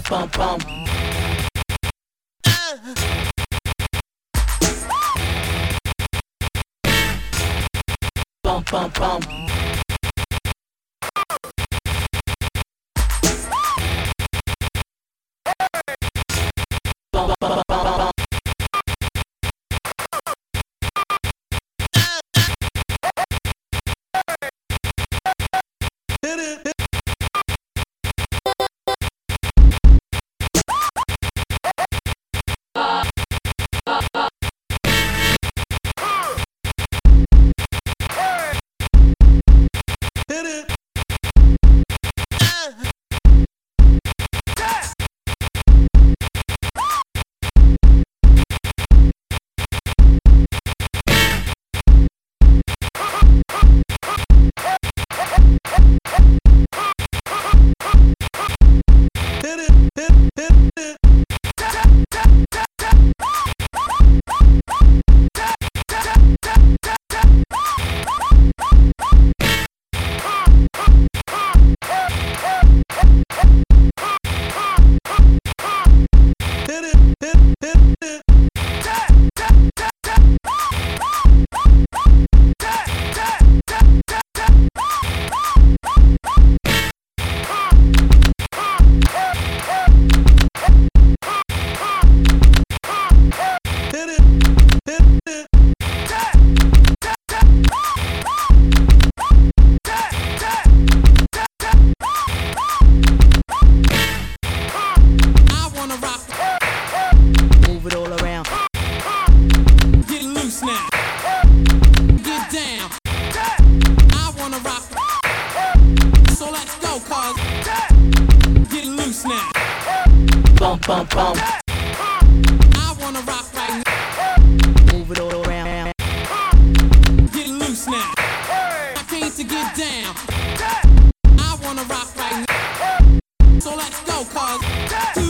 bum bum. Bum bum bum. Bum bum bum bum. Move it all around. Get loose now. Get down. I wanna rock. So let's go, cuz. Get loose now. Bum bum bum. I wanna rock right now. Move it all around. Get loose now. I came to get down. I wanna rock right now. So let's go, cuz.